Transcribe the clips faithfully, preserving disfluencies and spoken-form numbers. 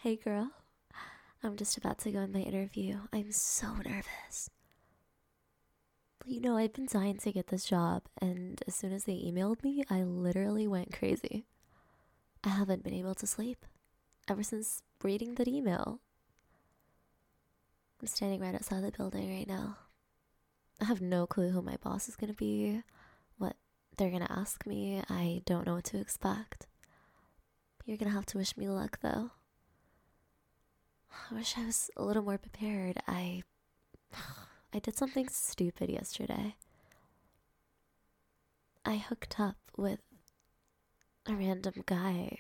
Hey girl, I'm just about to go in my interview. I'm so nervous. You know, I've been dying to get this job, and as soon as they emailed me, I literally went crazy. I haven't been able to sleep ever since reading that email. I'm standing right outside the building right now. I have no clue who my boss is gonna be, what they're gonna ask me. I don't know what to expect. You're gonna have to wish me luck, though. I wish I was a little more prepared. I I did something stupid yesterday. I hooked up with a random guy.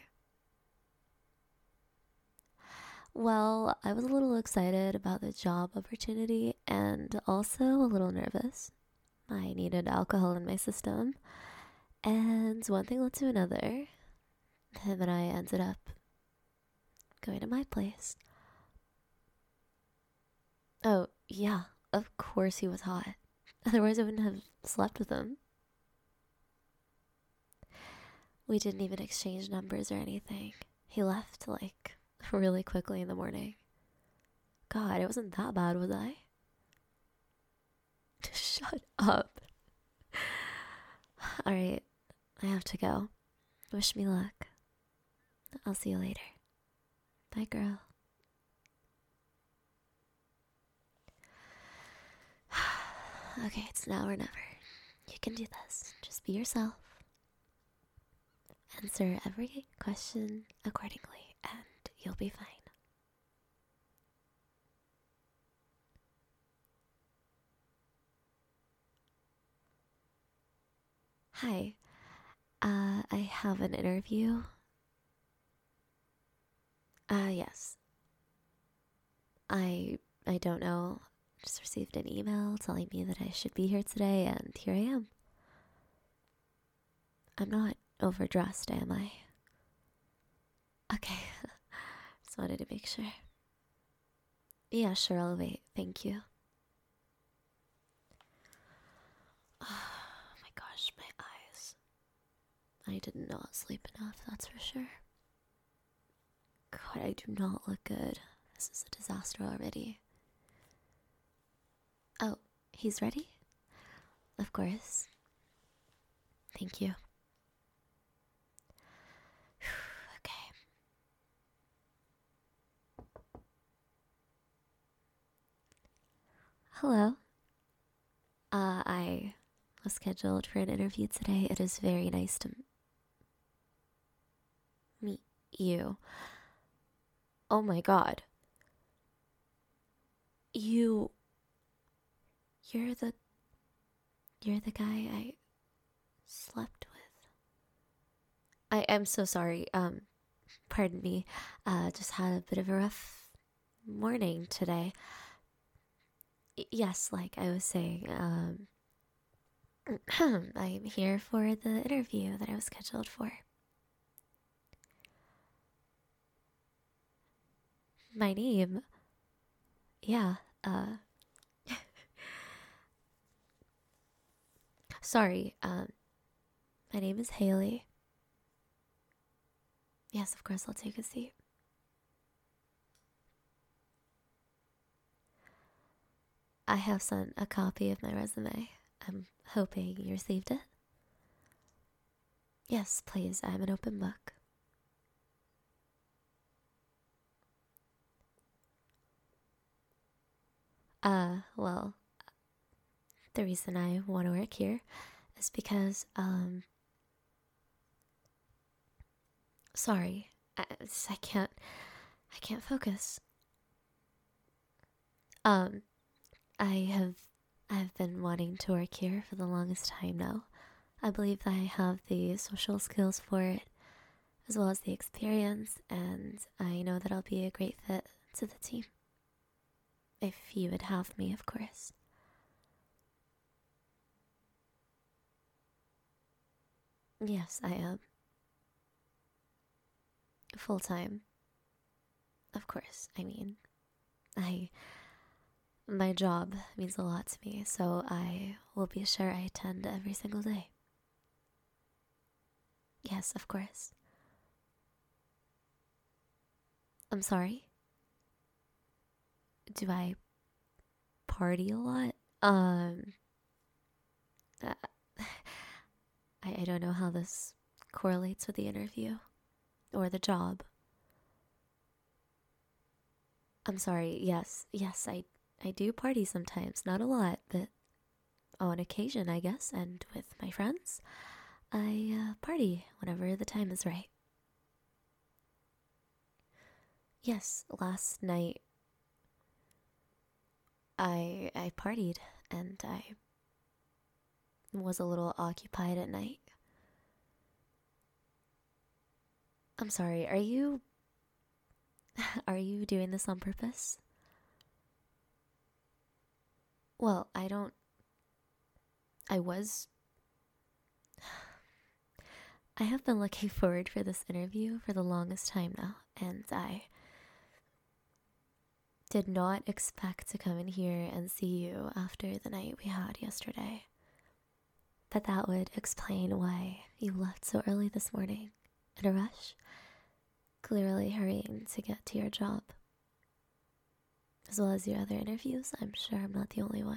Well, I was a little excited about the job opportunity and also a little nervous. I needed alcohol in my system, and one thing led to another. Him and I ended up going to my place. Oh, yeah, of course he was hot. Otherwise, I wouldn't have slept with him. We didn't even exchange numbers or anything. He left, like, really quickly in the morning. God, it wasn't that bad, was I? Shut up. Alright, I have to go. Wish me luck. I'll see you later. Bye, girl. Okay, it's now or never. You can do this. Just be yourself. Answer every question accordingly, and you'll be fine. Hi. Uh, I have an interview. Uh, yes. I I don't know. Just received an email telling me that I should be here today, and here I am. I'm not overdressed, am I? Okay. Just wanted to make sure. Yeah, sure, I'll wait. Thank you. Oh my gosh, my eyes. I did not sleep enough, that's for sure. God, I do not look good. This is a disaster already. Oh, he's ready? Of course. Thank you. Okay. Hello. Uh, I was scheduled for an interview today. It is very nice to meet you. Oh my god. You. You're the. You're the guy I slept with. I am so sorry. Um, pardon me. Uh, just had a bit of a rough morning today. Y- yes, like I was saying, um, I'm here for the interview that I was scheduled for. My name? Yeah, uh, sorry, um, my name is Haley. Yes, of course, I'll take a seat. I have sent a copy of my resume. I'm hoping you received it. Yes, please, I'm an open book. Uh, well, the reason I want to work here is because, um, sorry, I, I can't, I can't focus. Um, I have, I've been wanting to work here for the longest time now. I believe that I have the social skills for it, as well as the experience, and I know that I'll be a great fit to the team. If you would have me, of course. Yes, I am. Full time. Of course. I mean, I. My job means a lot to me, so I will be sure I attend every single day. Yes, of course. I'm sorry? Do I party a lot? Um, uh, I, I don't know how this correlates with the interview or the job. I'm sorry. Yes, yes, I I do party sometimes. Not a lot, but on occasion, I guess, and with my friends, I uh, party whenever the time is right. Yes, last night I I partied and I was a little occupied at night. I'm sorry. Are you are you doing this on purpose? Well, I don't I was I have been looking forward for this interview for the longest time now, and I did not expect to come in here and see you after the night we had yesterday. But that would explain why you left so early this morning. In a rush? Clearly hurrying to get to your job. As well as your other interviews, I'm sure I'm not the only one.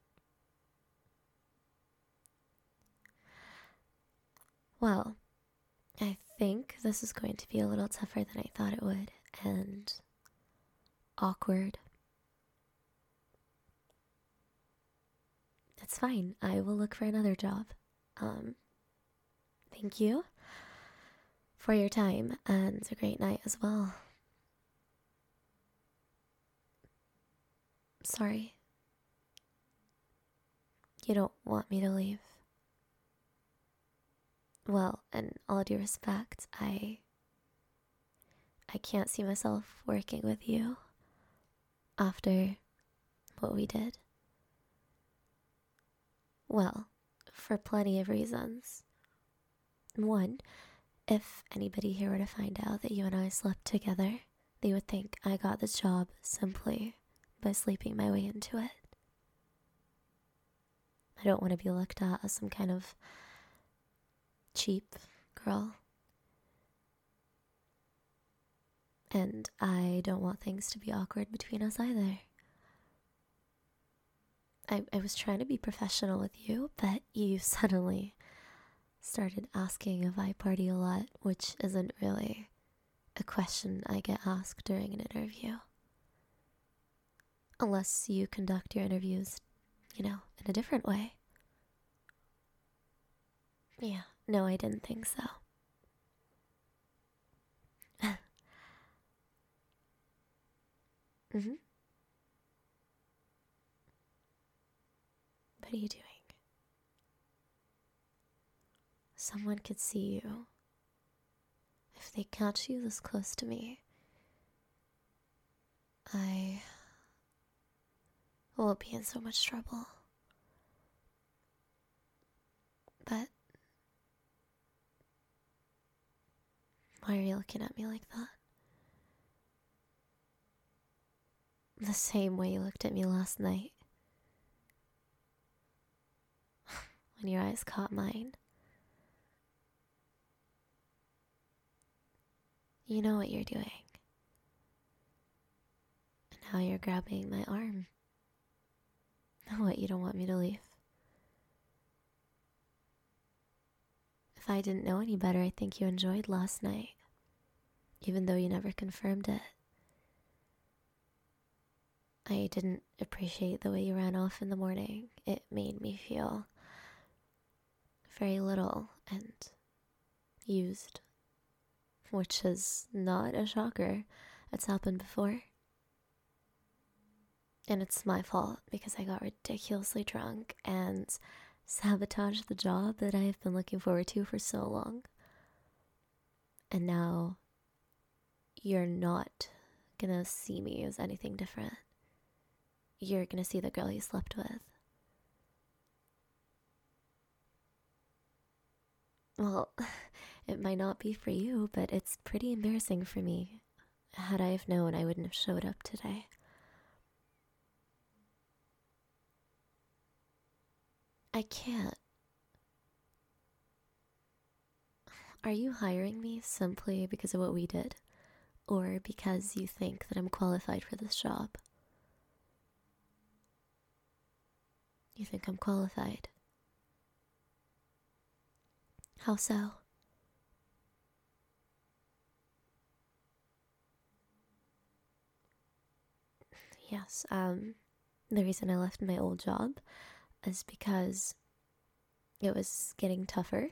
Well, I think this is going to be a little tougher than I thought it would, and awkward. It's fine. I will look for another job. Um, thank you for your time and a great night as well. Sorry. You don't want me to leave. Well, in all due respect, I I can't see myself working with you after what we did. Well, for plenty of reasons. One, if anybody here were to find out that you and I slept together, they would think I got this job simply by sleeping my way into it. I don't want to be looked at as some kind of cheap girl. And I don't want things to be awkward between us either. I, I was trying to be professional with you, but you suddenly started asking if I party a lot, which isn't really a question I get asked during an interview. Unless you conduct your interviews, you know, in a different way. Yeah, no, I didn't think so. Mm-hmm. What are you doing? Someone could see you. If they catch you this close to me, I will be in so much trouble. But why are you looking at me like that? The same way you looked at me last night. When your eyes caught mine. You know what you're doing. And now you're grabbing my arm. What, you don't want me to leave? If I didn't know any better, I think you enjoyed last night. Even though you never confirmed it. I didn't appreciate the way you ran off in the morning. It made me feel very little and used. Which is not a shocker. It's happened before. And it's my fault because I got ridiculously drunk and sabotaged the job that I have been looking forward to for so long. And now you're not gonna see me as anything different. You're gonna see the girl you slept with. Well, it might not be for you, but it's pretty embarrassing for me. Had I have known, I wouldn't have showed up today. I can't. Are you hiring me simply because of what we did? or because you think that I'm qualified for this job? You think I'm qualified? How so? Yes, um, the reason I left my old job is because it was getting tougher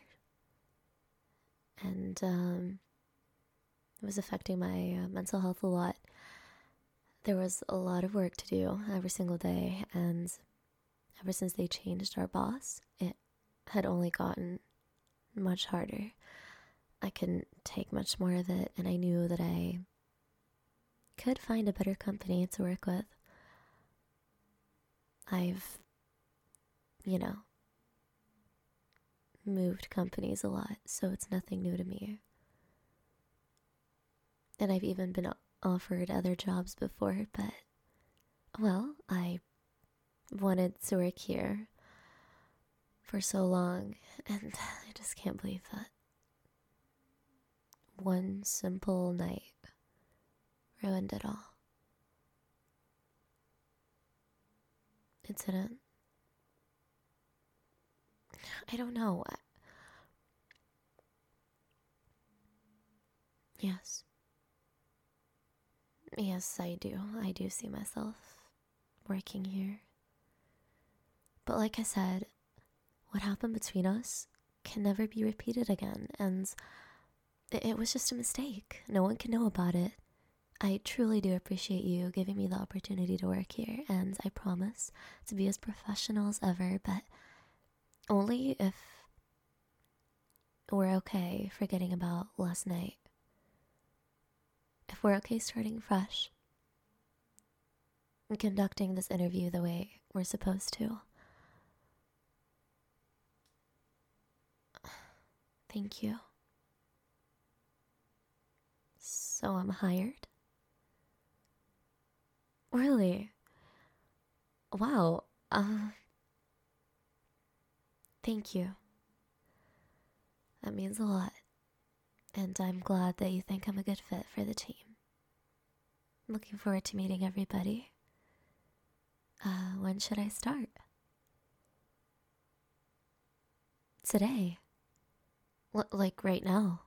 and um, it was affecting my uh, mental health a lot. There was a lot of work to do every single day, and ever since they changed our boss, it had only gotten much harder. I couldn't take much more of it, and I knew that I could find a better company to work with. I've, you know, moved companies a lot, so it's nothing new to me. And I've even been offered other jobs before, but, well, I wanted to work here for so long, and I just can't believe that one simple night ruined it all. It didn't. I don't know. Yes. Yes, I do. I do see myself working here. But like I said, what happened between us can never be repeated again, and it was just a mistake. No one can know about it. I truly do appreciate you giving me the opportunity to work here, and I promise to be as professional as ever, but only if we're okay forgetting about last night. If we're okay starting fresh and conducting this interview the way we're supposed to. Thank you. So I'm hired? Really? Wow. Uh, thank you. That means a lot. And I'm glad that you think I'm a good fit for the team. I'm looking forward to meeting everybody. Uh, when should I start? Today. L- like right now.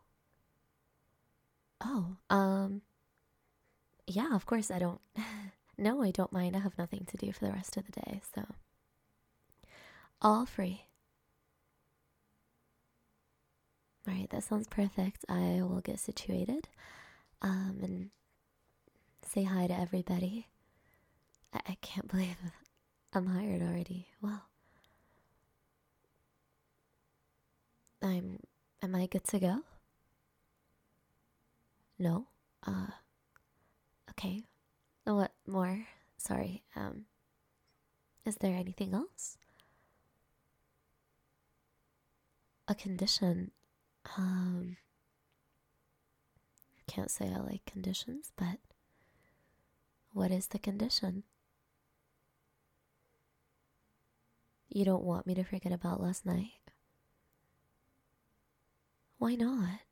Oh, um, yeah, of course I don't. No, I don't mind. I have nothing to do for the rest of the day, so. All free. Alright, that sounds perfect. I will get situated, um, and say hi to everybody. I, I can't believe I'm hired already. Wow. I'm, am I good to go? No? Uh, okay. What more? Sorry, um, is there anything else? A condition? Um, can't say I like conditions, but what is the condition? You don't want me to forget about last night? Why not?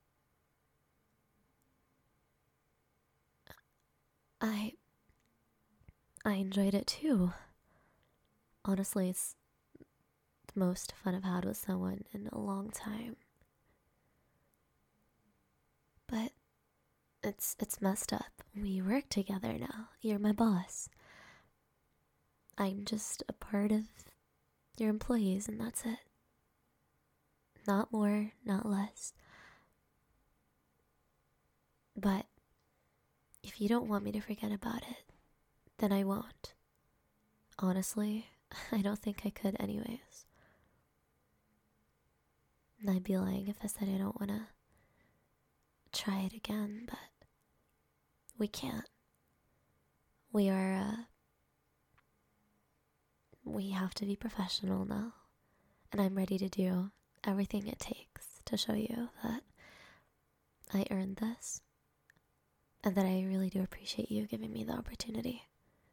I I enjoyed it too. Honestly, it's the most fun I've had with someone in a long time. But it's it's messed up. We work together now. You're my boss. I'm just a part of your employees, and that's it. Not more, not less. But if you don't want me to forget about it, then I won't. Honestly, I don't think I could anyways. And I'd be lying if I said I don't want to try it again, but we can't. We are, uh, we have to be professional now. And I'm ready to do everything it takes to show you that I earned this and that I really do appreciate you giving me the opportunity.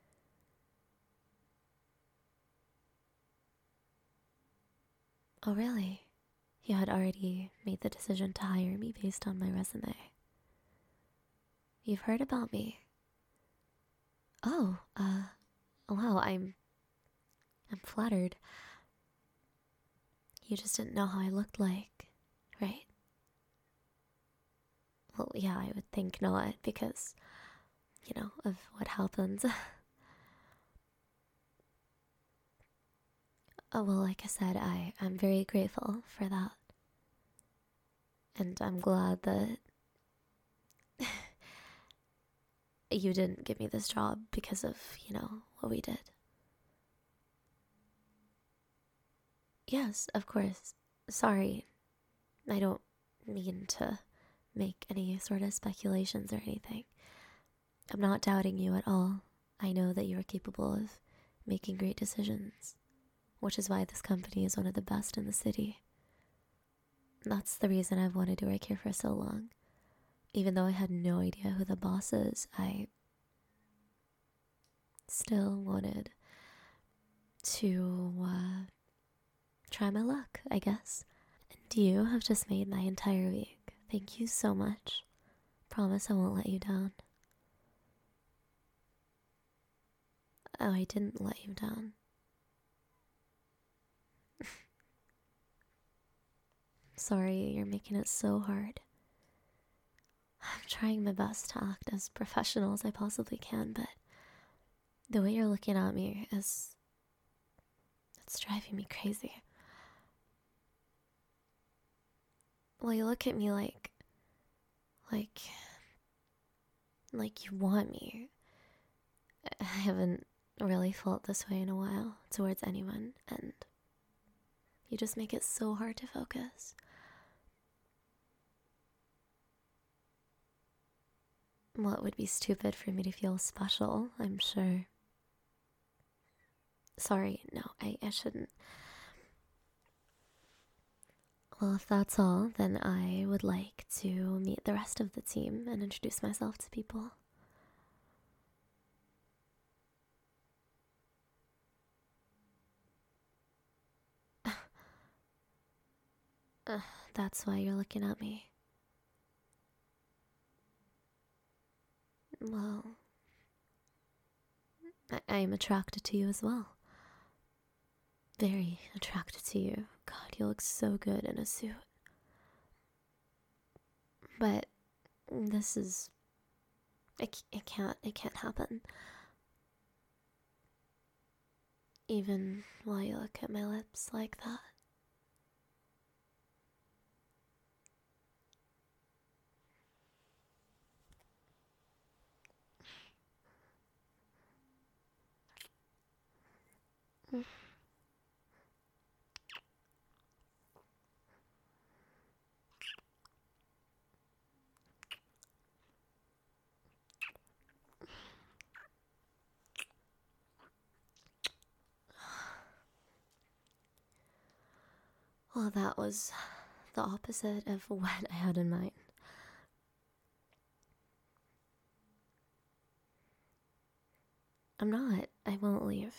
Oh, really? You had already made the decision to hire me based on my resume. you've heard about me. Oh, uh, wow, I'm, I'm flattered. You just didn't know how I looked like, right? Well, yeah, I would think not, because, you know, of what happened. Oh, well, like I said, I, I'm very grateful for that. And I'm glad that you didn't give me this job because of, you know, what we did. Yes, of course. Sorry. I don't mean to make any sort of speculations or anything. I'm not doubting you at all. I know that you are capable of making great decisions, which is why this company is one of the best in the city. That's the reason I've wanted to work here for so long. Even though I had no idea who the boss is, I still wanted to uh, try my luck, I guess. And you have just made my entire week. Thank you so much. Promise I won't let you down. Oh, I didn't let you down. Sorry, you're making it so hard. I'm trying my best to act as professional as I possibly can, but the way you're looking at me is... it's driving me crazy. Well, you look at me like... like... like you want me. I haven't really felt this way in a while towards anyone, and you just make it so hard to focus. Well, it would be stupid for me to feel special, I'm sure. Sorry, no, I, I shouldn't. Well, if that's all, then I would like to meet the rest of the team and introduce myself to people. uh, that's why you're looking at me. Well, I, I am attracted to you as well. Very attracted to you. God, you look so good in a suit. But this is... It, it can't, it can't happen. Even while you look at my lips like that. Well, that was the opposite of what I had in mind. I'm not. I won't leave.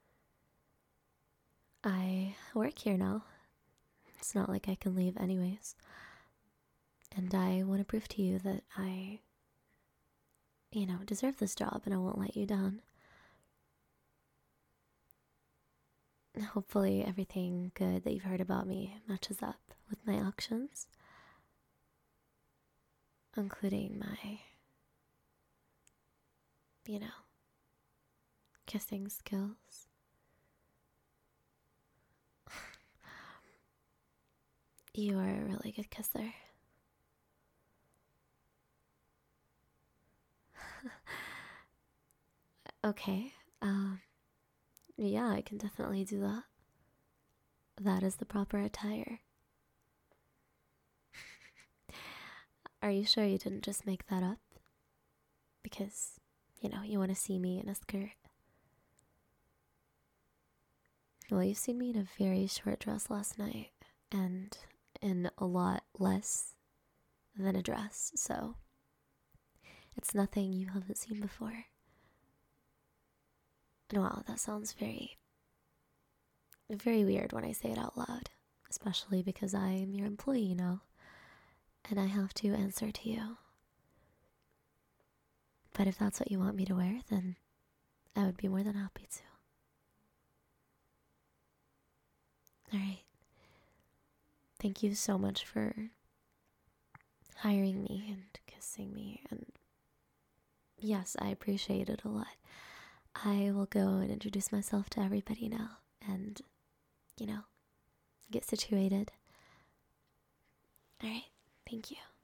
I work here now. It's not like I can leave anyways. And I want to prove to you that I, you know, deserve this job and I won't let you down. Hopefully everything good that you've heard about me matches up with my actions. Including my, you know, kissing skills. You are a really good kisser. Okay, um, yeah, I can definitely do that. That is the proper attire. Are you sure you didn't just make that up? Because, you know, you want to see me in a skirt. Well, you've seen me in a very short dress last night, and in a lot less than a dress, so it's nothing you haven't seen before. And wow, that sounds very, very weird when I say it out loud, especially because I'm your employee now, and I have to answer to you. But if that's what you want me to wear, then I would be more than happy to. Alright. Thank you so much for hiring me and kissing me. And yes, I appreciate it a lot. I will go and introduce myself to everybody now and, you know, get situated. Alright. Thank you.